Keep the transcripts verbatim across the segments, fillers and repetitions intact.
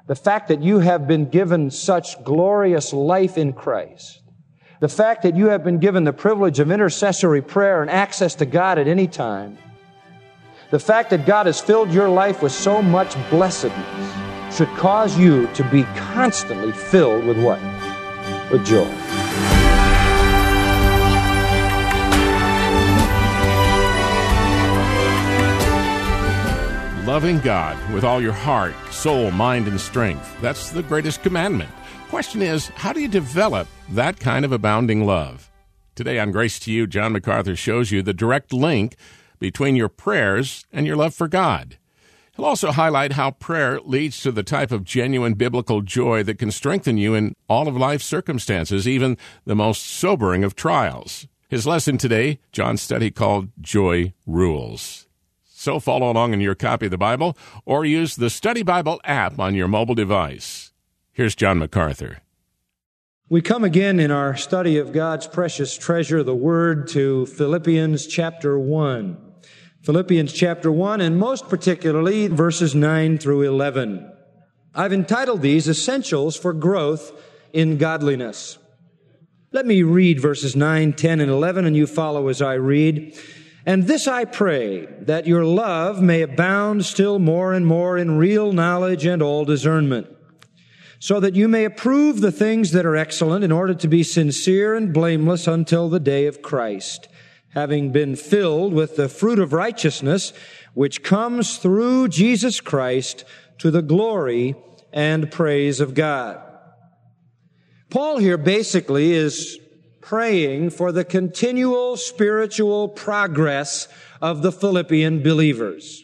The fact that you have been given such glorious life in Christ. The fact that you have been given the privilege of intercessory prayer and access to God at any time. The fact that God has filled your life with so much blessedness should cause you to be constantly filled with what? With joy. Loving God with all your heart, soul, mind, and strength. That's the greatest commandment. Question is, how do you develop that kind of abounding love? Today on Grace to You, John MacArthur shows you the direct link between your prayers and your love for God. He'll also highlight how prayer leads to the type of genuine biblical joy that can strengthen you in all of life's circumstances, even the most sobering of trials. His lesson today, John's study called Joy Rules. So follow along in your copy of the Bible or use the Study Bible app on your mobile device. Here's John MacArthur. We come again in our study of God's precious treasure, the Word, to Philippians chapter one. Philippians chapter one, and most particularly verses nine through eleven. I've entitled these Essentials for Growth in Godliness. Let me read verses nine, ten, and eleven, and you follow as I read. And this I pray, that your love may abound still more and more in real knowledge and all discernment, so that you may approve the things that are excellent, in order to be sincere and blameless until the day of Christ, having been filled with the fruit of righteousness, which comes through Jesus Christ to the glory and praise of God. Paul here basically is praying for the continual spiritual progress of the Philippian believers.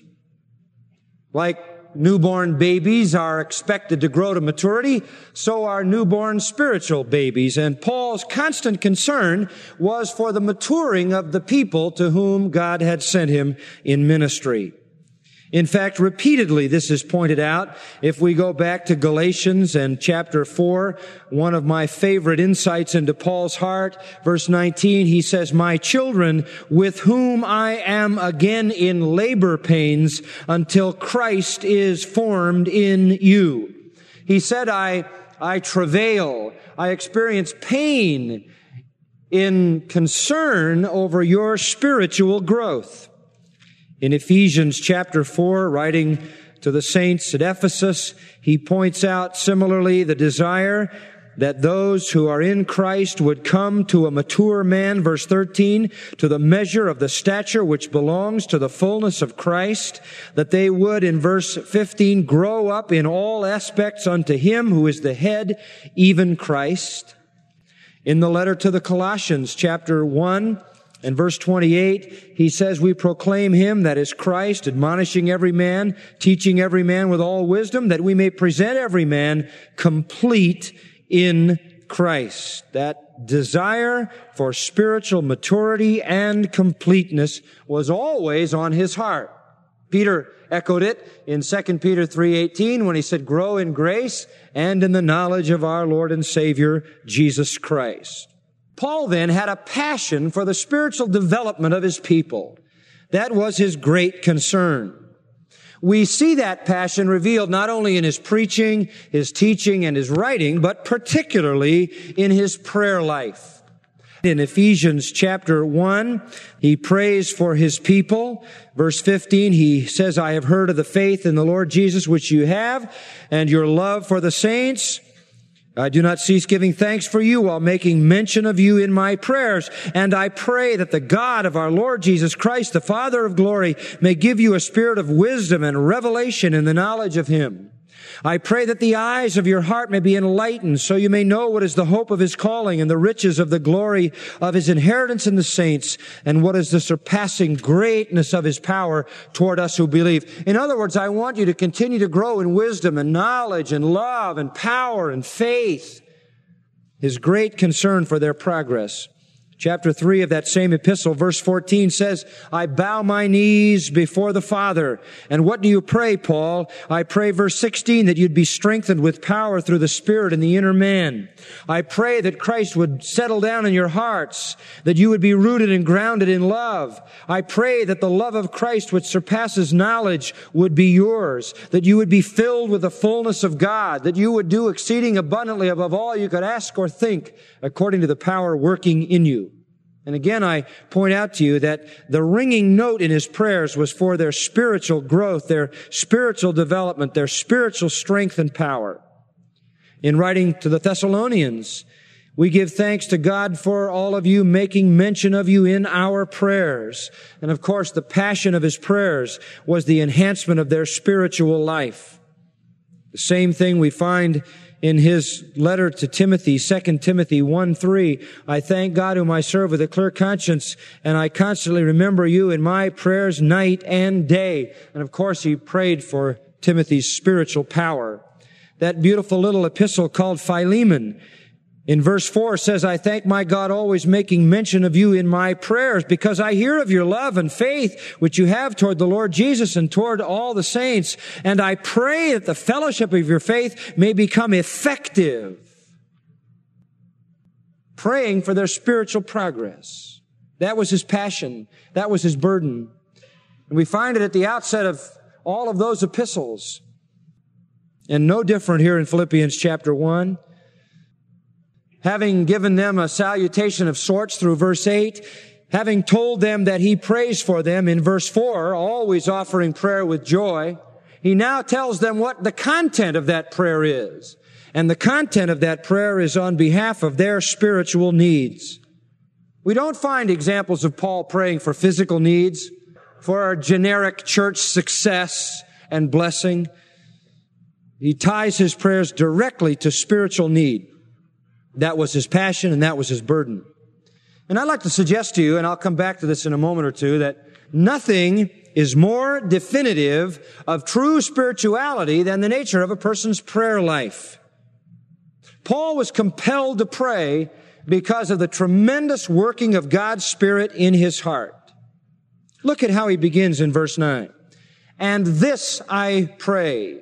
Like newborn babies are expected to grow to maturity, so are newborn spiritual babies. And Paul's constant concern was for the maturing of the people to whom God had sent him in ministry. In fact, repeatedly this is pointed out. If we go back to Galatians and chapter four, one of my favorite insights into Paul's heart, verse nineteen, he says, "My children, with whom I am again in labor pains until Christ is formed in you." He said, I, I travail, I experience pain in concern over your spiritual growth. In Ephesians chapter four, writing to the saints at Ephesus, he points out similarly the desire that those who are in Christ would come to a mature man, verse thirteen, to the measure of the stature which belongs to the fullness of Christ, that they would, in verse fifteen, grow up in all aspects unto him who is the head, even Christ. In the letter to the Colossians, chapter one, in verse twenty-eight, he says, "We proclaim him, that is Christ, admonishing every man, teaching every man with all wisdom, that we may present every man complete in Christ." That desire for spiritual maturity and completeness was always on his heart. Peter echoed it in Second Peter three eighteen when he said, "Grow in grace and in the knowledge of our Lord and Savior, Jesus Christ." Paul then had a passion for the spiritual development of his people. That was his great concern. We see that passion revealed not only in his preaching, his teaching, and his writing, but particularly in his prayer life. In Ephesians chapter one, he prays for his people. Verse fifteen, he says, "I have heard of the faith in the Lord Jesus which you have, and your love for the saints. I do not cease giving thanks for you while making mention of you in my prayers. And I pray that the God of our Lord Jesus Christ, the Father of glory, may give you a spirit of wisdom and revelation in the knowledge of him. I pray that the eyes of your heart may be enlightened, so you may know what is the hope of his calling and the riches of the glory of his inheritance in the saints, and what is the surpassing greatness of his power toward us who believe." In other words, I want you to continue to grow in wisdom and knowledge and love and power and faith. His great concern for their progress. Chapter three of that same epistle, verse fourteen says, I bow my knees before the Father. And what do you pray, Paul? I pray, verse sixteen, that you'd be strengthened with power through the Spirit in the inner man. I pray that Christ would settle down in your hearts, that you would be rooted and grounded in love. I pray that the love of Christ, which surpasses knowledge, would be yours, that you would be filled with the fullness of God, that you would do exceeding abundantly above all you could ask or think, according to the power working in you. And again, I point out to you that the ringing note in his prayers was for their spiritual growth, their spiritual development, their spiritual strength and power. In writing to the Thessalonians, we give thanks to God for all of you, making mention of you in our prayers. And of course, the passion of his prayers was the enhancement of their spiritual life. The same thing we find in his letter to Timothy, Second Timothy one three, I thank God whom I serve with a clear conscience, and I constantly remember you in my prayers night and day. And of course, he prayed for Timothy's spiritual power. That beautiful little epistle called Philemon, in verse four says, I thank my God always making mention of you in my prayers, because I hear of your love and faith which you have toward the Lord Jesus and toward all the saints. And I pray that the fellowship of your faith may become effective. Praying for their spiritual progress. That was his passion. That was his burden. And we find it at the outset of all of those epistles. And no different here in Philippians chapter one. Having given them a salutation of sorts through verse eight, having told them that he prays for them in verse four, always offering prayer with joy, he now tells them what the content of that prayer is. And the content of that prayer is on behalf of their spiritual needs. We don't find examples of Paul praying for physical needs, for our generic church success and blessing. He ties his prayers directly to spiritual need. That was his passion and that was his burden. And I'd like to suggest to you, and I'll come back to this in a moment or two, that nothing is more definitive of true spirituality than the nature of a person's prayer life. Paul was compelled to pray because of the tremendous working of God's Spirit in his heart. Look at how he begins in verse nine. And this I pray.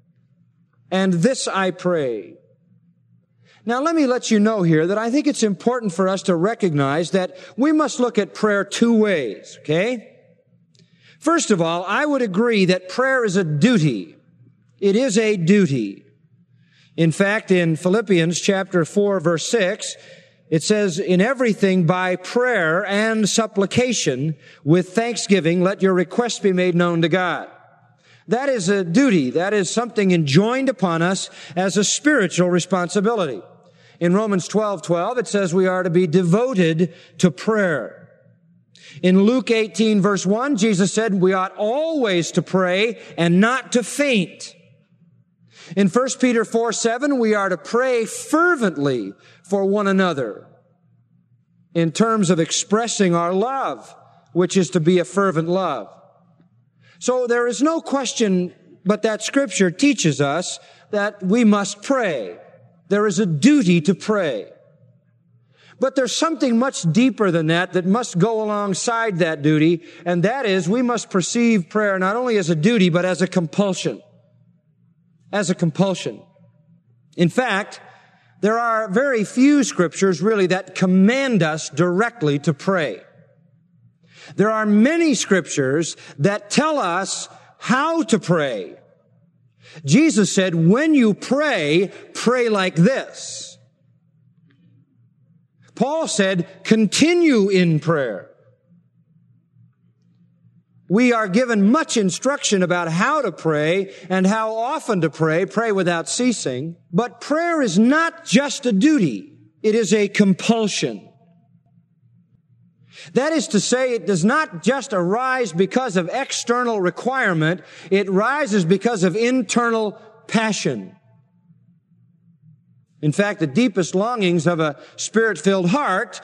And this I pray. Now, let me let you know here that I think it's important for us to recognize that we must look at prayer two ways, okay? First of all, I would agree that prayer is a duty. It is a duty. In fact, in Philippians chapter four, verse six, it says, in everything by prayer and supplication with thanksgiving, let your requests be made known to God. That is a duty. That is something enjoined upon us as a spiritual responsibility. In Romans twelve twelve, it says we are to be devoted to prayer. In Luke eighteen, verse one, Jesus said we ought always to pray and not to faint. In First Peter four seven, we are to pray fervently for one another in terms of expressing our love, which is to be a fervent love. So there is no question but that Scripture teaches us that we must pray. There is a duty to pray. But there's something much deeper than that that must go alongside that duty, and that is we must perceive prayer not only as a duty, but as a compulsion. As a compulsion. In fact, there are very few Scriptures really that command us directly to pray. There are many Scriptures that tell us how to pray. Jesus said, when you pray, pray like this. Paul said, continue in prayer. We are given much instruction about how to pray and how often to pray, pray without ceasing. But prayer is not just a duty. It is a compulsion. That is to say, it does not just arise because of external requirement. It rises because of internal passion. In fact, the deepest longings of a Spirit-filled heart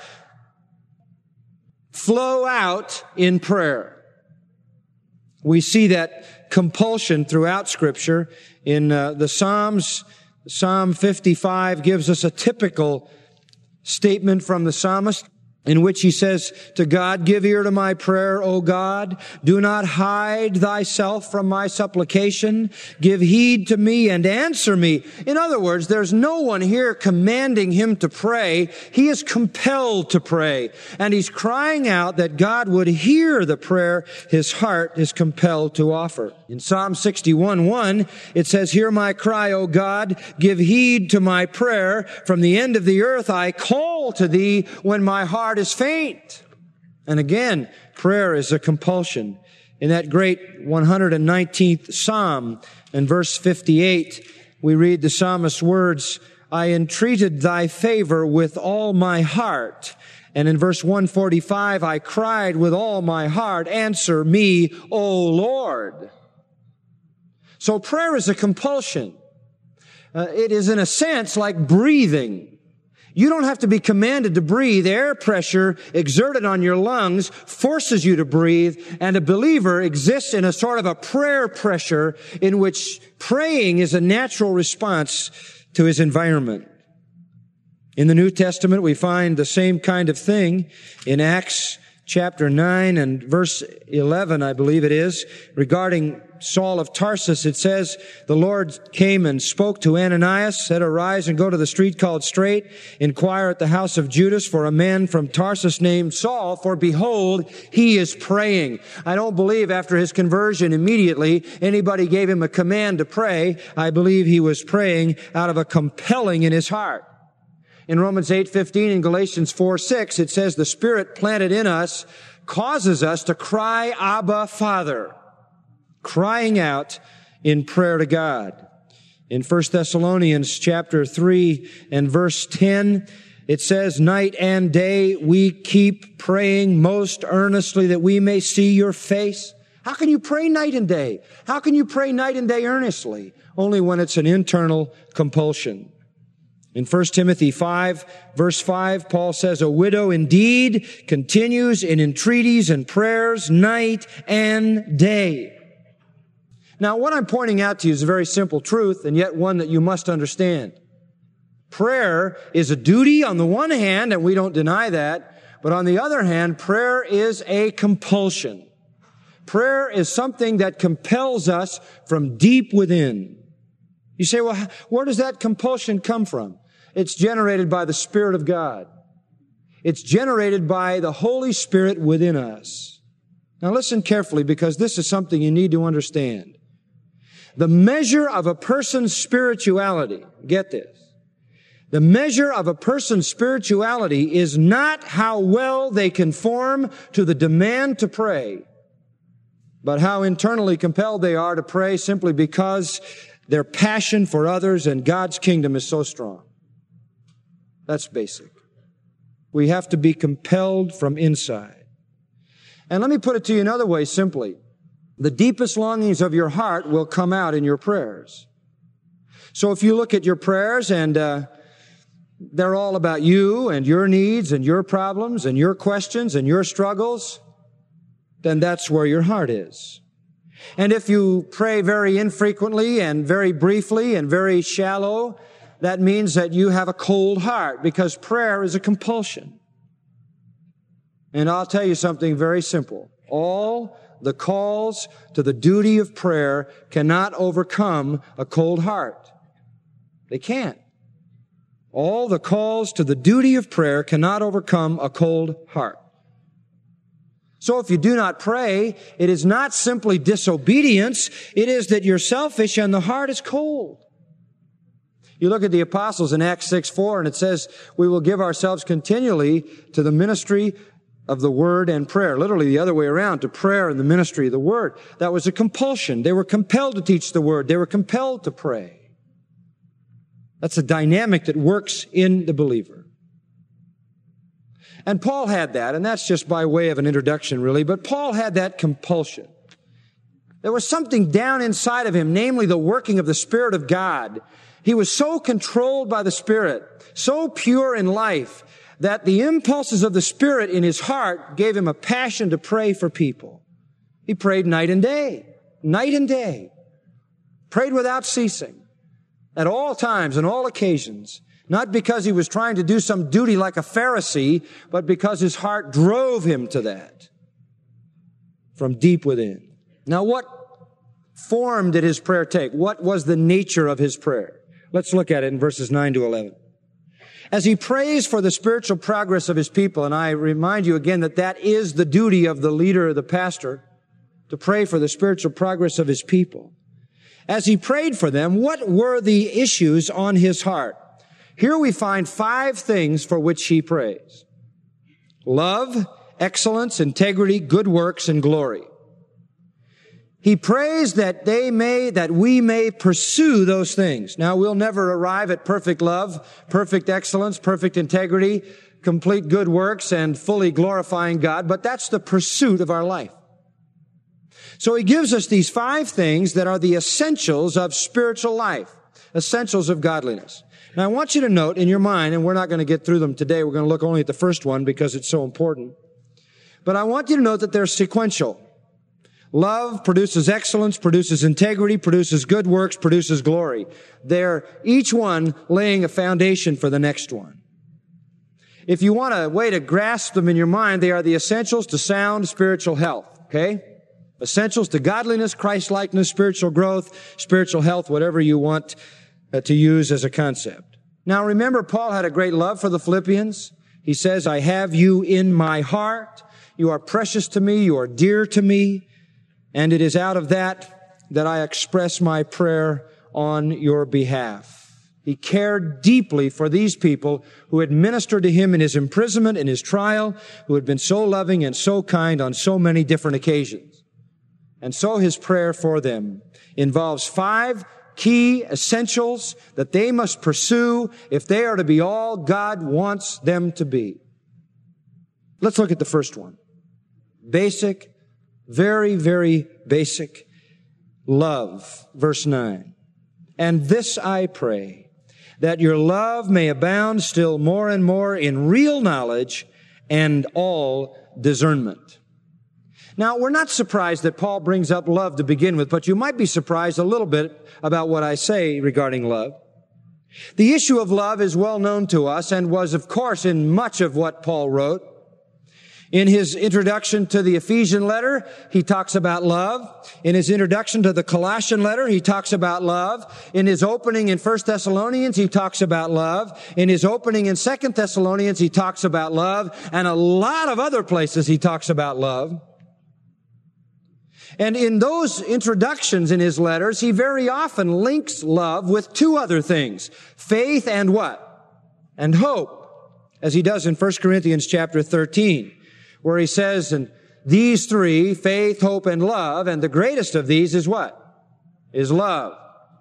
flow out in prayer. We see that compulsion throughout Scripture. In uh, the Psalms, Psalm fifty-five gives us a typical statement from the psalmist. in which he says to God, "Give ear to my prayer, O God. Do not hide thyself from my supplication. Give heed to me and answer me." In other words, there's no one here commanding him to pray. He is compelled to pray. And he's crying out that God would hear the prayer his heart is compelled to offer. In Psalm sixty-one one, it says, "Hear my cry, O God. Give heed to my prayer. From the end of the earth I call to thee when my heart is faint." And again, prayer is a compulsion. In that great one hundred nineteenth Psalm, in verse fifty-eight, we read the psalmist's words, "I entreated thy favor with all my heart." And in verse one forty-five, "I cried with all my heart, answer me, O Lord." So prayer is a compulsion. Uh, it is in a sense like breathing. You don't have to be commanded to breathe. Air pressure exerted on your lungs forces you to breathe, and a believer exists in a sort of a prayer pressure in which praying is a natural response to his environment. In the New Testament, we find the same kind of thing in Acts chapter nine and verse eleven, I believe it is, regarding Saul of Tarsus. It says, "The Lord came and spoke to Ananias, said, Arise and go to the street called Straight, inquire at the house of Judas for a man from Tarsus named Saul, for behold, he is praying." I don't believe after his conversion immediately anybody gave him a command to pray. I believe he was praying out of a compelling in his heart. In Romans eight fifteen and Galatians four six, it says, "The Spirit planted in us causes us to cry, Abba, Father," crying out in prayer to God. In First Thessalonians chapter three and verse ten, it says, "Night and day we keep praying most earnestly that we may see your face." How can you pray night and day? How can you pray night and day earnestly? Only when it's an internal compulsion. In First Timothy five, verse five, Paul says, "A widow indeed continues in entreaties and prayers night and day." Now, what I'm pointing out to you is a very simple truth, and yet one that you must understand. Prayer is a duty on the one hand, and we don't deny that, but on the other hand, prayer is a compulsion. Prayer is something that compels us from deep within. You say, well, where does that compulsion come from? It's generated by the Spirit of God. It's generated by the Holy Spirit within us. Now listen carefully, because this is something you need to understand. The measure of a person's spirituality, get this, the measure of a person's spirituality is not how well they conform to the demand to pray, but how internally compelled they are to pray simply because their passion for others and God's kingdom is so strong. That's basic. We have to be compelled from inside. And let me put it to you another way simply. The deepest longings of your heart will come out in your prayers. So if you look at your prayers and uh, they're all about you and your needs and your problems and your questions and your struggles, then that's where your heart is. And if you pray very infrequently and very briefly and very shallow, that means that you have a cold heart, because prayer is a compulsion. And I'll tell you something very simple. All the calls to the duty of prayer cannot overcome a cold heart. They can't. All the calls to the duty of prayer cannot overcome a cold heart. So if you do not pray, it is not simply disobedience. It is that you're selfish and the heart is cold. You look at the apostles in Acts six four, and it says, "We will give ourselves continually to the ministry of the word and prayer." Literally the other way around, to prayer and the ministry of the word. That was a compulsion. They were compelled to teach the word. They were compelled to pray. That's a dynamic that works in the believer. And Paul had that, and that's just by way of an introduction, really, but Paul had that compulsion. There was something down inside of him, namely the working of the Spirit of God. He was so controlled by the Spirit, so pure in life, that the impulses of the Spirit in his heart gave him a passion to pray for people. He prayed night and day, night and day, prayed without ceasing, at all times and all occasions. Not because he was trying to do some duty like a Pharisee, but because his heart drove him to that from deep within. Now, what form did his prayer take? What was the nature of his prayer? Let's look at it in verses nine to eleven. As he prays for the spiritual progress of his people, and I remind you again that that is the duty of the leader, the pastor, to pray for the spiritual progress of his people. As he prayed for them, what were the issues on his heart? Here we find five things for which he prays: love, excellence, integrity, good works, and glory. He prays that they may, that we may pursue those things. Now, we'll never arrive at perfect love, perfect excellence, perfect integrity, complete good works, and fully glorifying God, but that's the pursuit of our life. So he gives us these five things that are the essentials of spiritual life, essentials of godliness. Now, I want you to note in your mind, and we're not going to get through them today, we're going to look only at the first one because it's so important. But I want you to note that they're sequential. Love produces excellence, produces integrity, produces good works, produces glory. They're each one laying a foundation for the next one. If you want a way to grasp them in your mind, they are the essentials to sound spiritual health, okay? Essentials to godliness, Christ-likeness, spiritual growth, spiritual health, whatever you want uh, to use as a concept. Now remember, Paul had a great love for the Philippians. He says, I have you in my heart. You are precious to me. You are dear to me. And it is out of that that I express my prayer on your behalf. He cared deeply for these people who had ministered to him in his imprisonment, in his trial, who had been so loving and so kind on so many different occasions. And so his prayer for them involves five key essentials that they must pursue if they are to be all God wants them to be. Let's look at the first one. Basic, very, very basic love. Verse nine. And this I pray, that your love may abound still more and more in real knowledge and all discernment. Now, we're not surprised that Paul brings up love to begin with, but you might be surprised a little bit about what I say regarding love. The issue of love is well known to us and was, of course, in much of what Paul wrote. In his introduction to the Ephesian letter, he talks about love. In his introduction to the Colossian letter, he talks about love. In his opening in First Thessalonians, he talks about love. In his opening in Second Thessalonians, he talks about love. And a lot of other places he talks about love. And in those introductions in his letters, he very often links love with two other things: faith and what? And hope, as he does in First Corinthians chapter thirteen. Where he says, and these three, faith, hope, and love, and the greatest of these is what? Is love.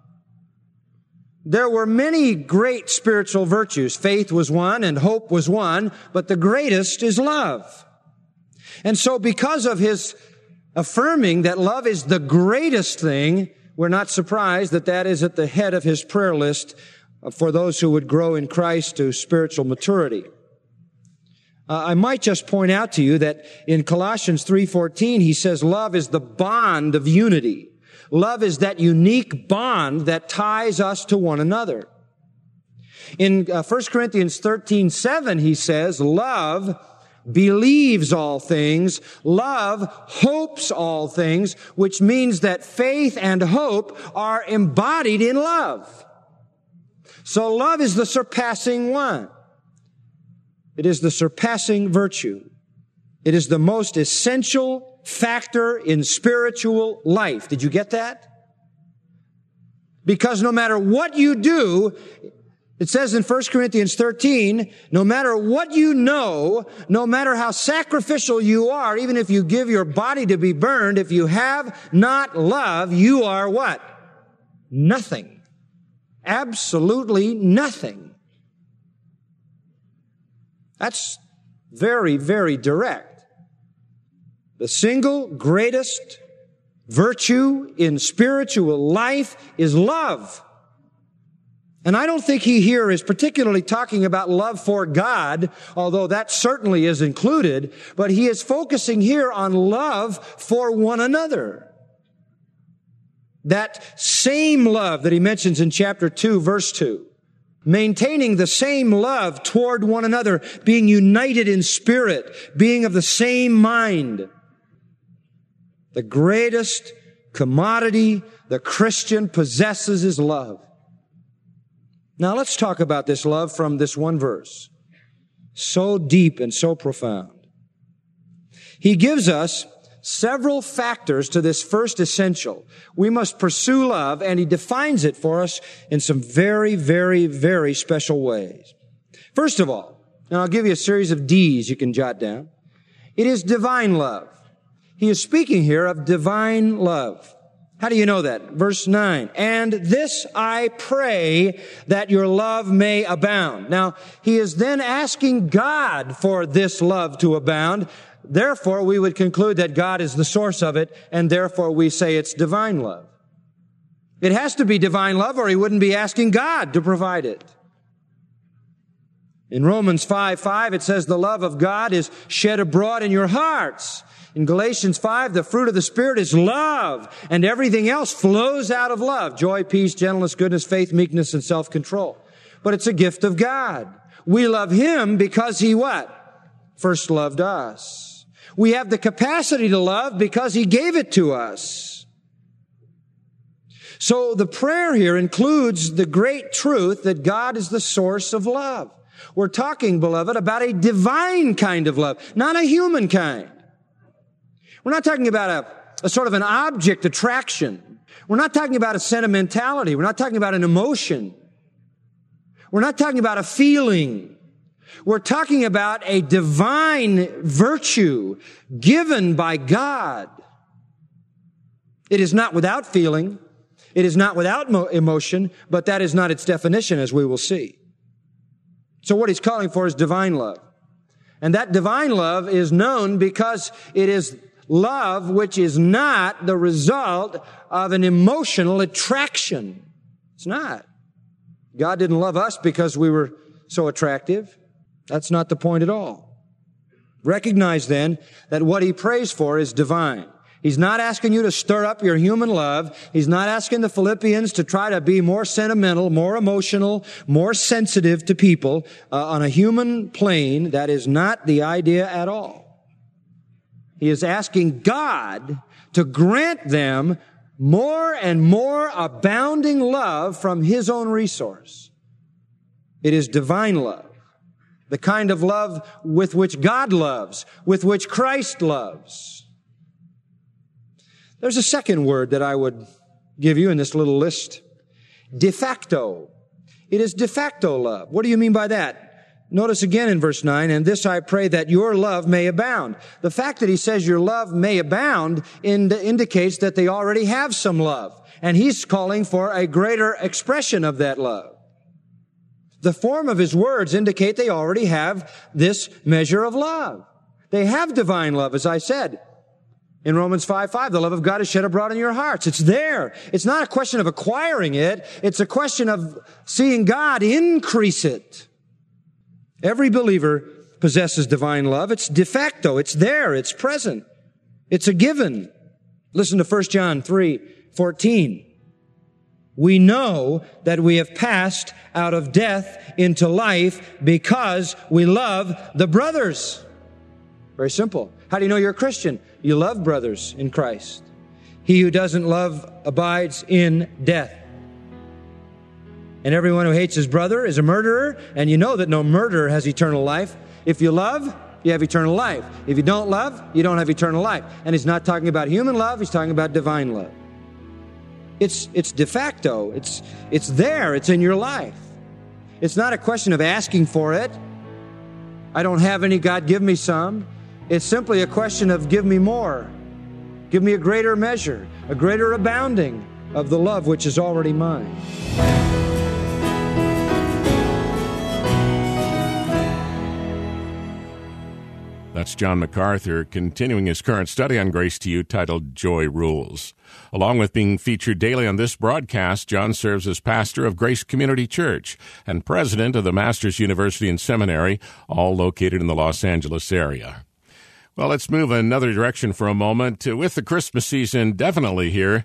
There were many great spiritual virtues. Faith was one, and hope was one, but the greatest is love. And so because of his affirming that love is the greatest thing, we're not surprised that that is at the head of his prayer list for those who would grow in Christ to spiritual maturity. Uh, I might just point out to you that in Colossians three fourteen, he says love is the bond of unity. Love is that unique bond that ties us to one another. In uh, First Corinthians thirteen seven, he says, love believes all things, love hopes all things, which means that faith and hope are embodied in love. So love is the surpassing one. It is the surpassing virtue. It is the most essential factor in spiritual life. Did you get that? Because no matter what you do, it says in First Corinthians thirteen, no matter what you know, no matter how sacrificial you are, even if you give your body to be burned, if you have not love, you are what? Nothing. Absolutely nothing. That's very, very direct. The single greatest virtue in spiritual life is love. And I don't think he here is particularly talking about love for God, although that certainly is included, but he is focusing here on love for one another. That same love that he mentions in chapter two, verse two. maintaining the same love toward one another, being united in spirit, being of the same mind. The greatest commodity the Christian possesses is love. Now let's talk about this love from this one verse. So deep and so profound. He gives us several factors to this first essential. We must pursue love, and he defines it for us in some very, very, very special ways. First of all, and I'll give you a series of D's you can jot down. It is divine love. He is speaking here of divine love. How do you know that? Verse nine. And this I pray that your love may abound. Now, he is then asking God for this love to abound. Therefore, we would conclude that God is the source of it, and therefore we say it's divine love. It has to be divine love, or he wouldn't be asking God to provide it. In Romans five five, it says the love of God is shed abroad in your hearts. In Galatians five, the fruit of the Spirit is love, and everything else flows out of love. Joy, peace, gentleness, goodness, faith, meekness, and self-control. But it's a gift of God. We love Him because He what? First loved us. We have the capacity to love because He gave it to us. So the prayer here includes the great truth that God is the source of love. We're talking, beloved, about a divine kind of love, not a human kind. We're not talking about a, a sort of an object attraction. We're not talking about a sentimentality. We're not talking about an emotion. We're not talking about a feeling. We're talking about a divine virtue given by God. It is not without feeling. It is not without mo- emotion, but that is not its definition, as we will see. So what he's calling for is divine love. And that divine love is known because it is love which is not the result of an emotional attraction. It's not. God didn't love us because we were so attractive. That's not the point at all. Recognize then that what he prays for is divine. He's not asking you to stir up your human love. He's not asking the Philippians to try to be more sentimental, more emotional, more sensitive to people uh, on a human plane. That is not the idea at all. He is asking God to grant them more and more abounding love from His own resource. It is divine love. The kind of love with which God loves, with which Christ loves. There's a second word that I would give you in this little list. De facto. It is de facto love. What do you mean by that? Notice again in verse nine, and this I pray that your love may abound. The fact that he says your love may abound ind- indicates that they already have some love. And he's calling for a greater expression of that love. The form of his words indicate they already have this measure of love. They have divine love, as I said. In Romans five five, the love of God is shed abroad in your hearts. It's there. It's not a question of acquiring it. It's a question of seeing God increase it. Every believer possesses divine love. It's de facto. It's there. It's present. It's a given. Listen to First John three fourteen. We know that we have passed out of death into life because we love the brothers. Very simple. How do you know you're a Christian? You love brothers in Christ. He who doesn't love abides in death. And everyone who hates his brother is a murderer, and you know that no murderer has eternal life. If you love, you have eternal life. If you don't love, you don't have eternal life. And he's not talking about human love, he's talking about divine love. It's it's de facto. It's it's there. It's in your life. It's not a question of asking for it. I don't have any, God, give me some. It's simply a question of give me more. Give me a greater measure, a greater abounding of the love which is already mine. That's John MacArthur continuing his current study on Grace to You titled Joy Rules. Along with being featured daily on this broadcast, John serves as pastor of Grace Community Church and president of the Masters University and Seminary, all located in the Los Angeles area. Well, let's move another direction for a moment. With the Christmas season definitely here,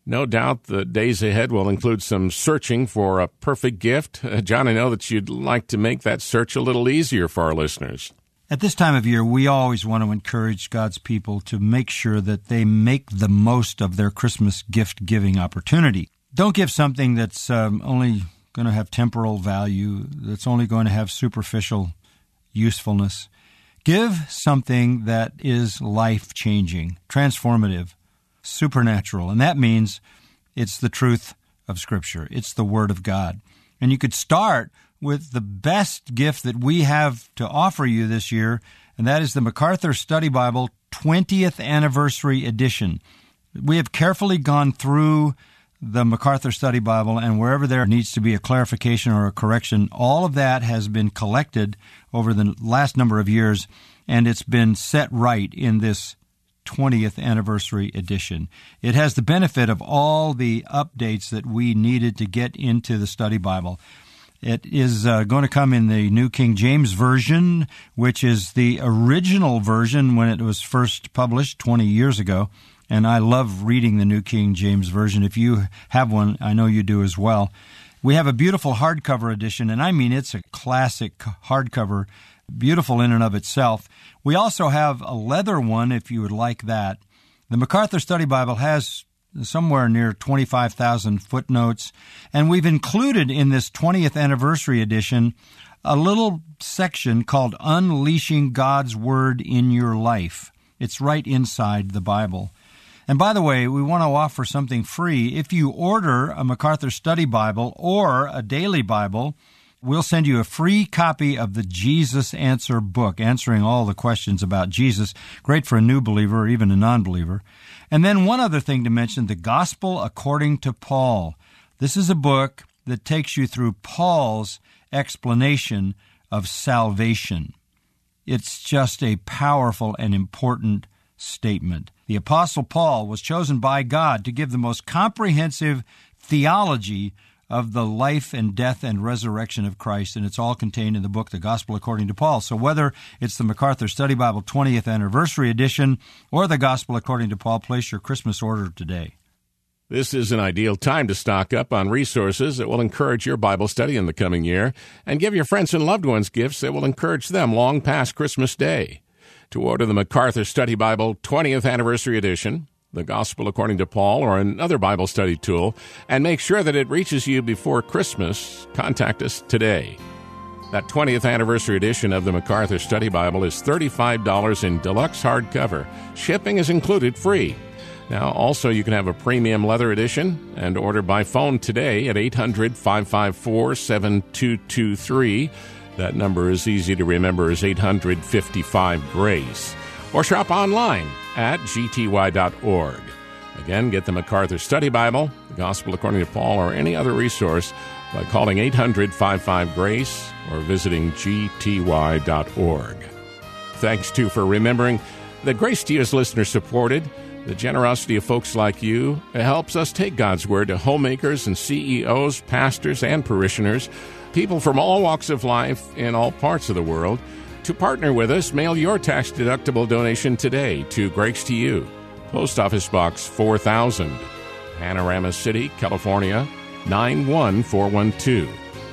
No doubt the days ahead will include some searching for a perfect gift. Uh, John, I know that you'd like to make that search a little easier for our listeners. At this time of year, we always want to encourage God's people to make sure that they make the most of their Christmas gift-giving opportunity. Don't give something that's um, only going to have temporal value, that's only going to have superficial usefulness. Give something that is life-changing, transformative, supernatural, and that means it's the truth of Scripture. It's the Word of God. And you could start with the best gift that we have to offer you this year, and that is the MacArthur Study Bible twentieth Anniversary Edition. We have carefully gone through the MacArthur Study Bible, and wherever there needs to be a clarification or a correction, all of that has been collected over the last number of years, and it's been set right in this twentieth Anniversary Edition. It has the benefit of all the updates that we needed to get into the Study Bible. It is uh, going to come in the New King James Version, which is the original version when it was first published twenty years ago. And I love reading the New King James Version. If you have one, I know you do as well. We have a beautiful hardcover edition, and I mean it's a classic hardcover, beautiful in and of itself. We also have a leather one if you would like that. The MacArthur Study Bible has somewhere near twenty-five thousand footnotes, and we've included in this twentieth Anniversary Edition a little section called Unleashing God's Word in Your Life. It's right inside the Bible. And by the way, we want to offer something free. If you order a MacArthur Study Bible or a daily Bible, we'll send you a free copy of the Jesus Answer book, answering all the questions about Jesus. Great for a new believer or even a non-believer. And then one other thing to mention, the Gospel According to Paul. This is a book that takes you through Paul's explanation of salvation. It's just a powerful and important statement. The Apostle Paul was chosen by God to give the most comprehensive theology of the life and death and resurrection of Christ, and it's all contained in the book, The Gospel According to Paul. So whether it's the MacArthur Study Bible twentieth Anniversary Edition or the Gospel According to Paul, place your Christmas order today. This is an ideal time to stock up on resources that will encourage your Bible study in the coming year, and give your friends and loved ones gifts that will encourage them long past Christmas Day. To order the MacArthur Study Bible twentieth Anniversary Edition, the Gospel According to Paul, or another Bible study tool, and make sure that it reaches you before Christmas, contact us today. That twentieth Anniversary Edition of the MacArthur Study Bible is thirty-five dollars in deluxe hardcover. Shipping is included free. Now, also, you can have a premium leather edition and order by phone today at eight hundred, five five four, seven two two three. That number is easy to remember as eight hundred, fifty-five, GRACE. Or shop online at g t y dot org. Again, get the MacArthur Study Bible, the Gospel According to Paul, or any other resource by calling eight hundred, five five, GRACE or visiting g t y dot org. Thanks, too, for remembering that Grace to You is listener-supported. The generosity of folks like you helps us take God's Word to homemakers and C E Os, pastors, and parishioners, people from all walks of life in all parts of the world. To partner with us, mail your tax-deductible donation today to Grace to You, Post Office Box four thousand, Panorama City, California, nine one four one two.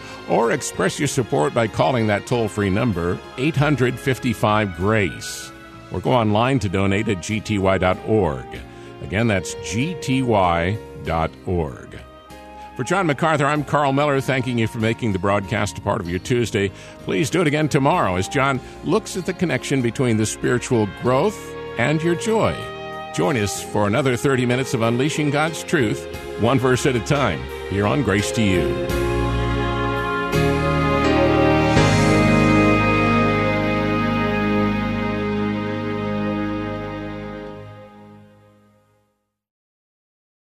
Or express your support by calling that toll-free number, eight hundred, fifty-five, GRACE. Or go online to donate at g t y dot org. Again, that's g t y dot org. For John MacArthur, I'm Carl Miller, thanking you for making the broadcast a part of your Tuesday. Please do it again tomorrow as John looks at the connection between the spiritual growth and your joy. Join us for another thirty minutes of unleashing God's truth, one verse at a time, here on Grace to You.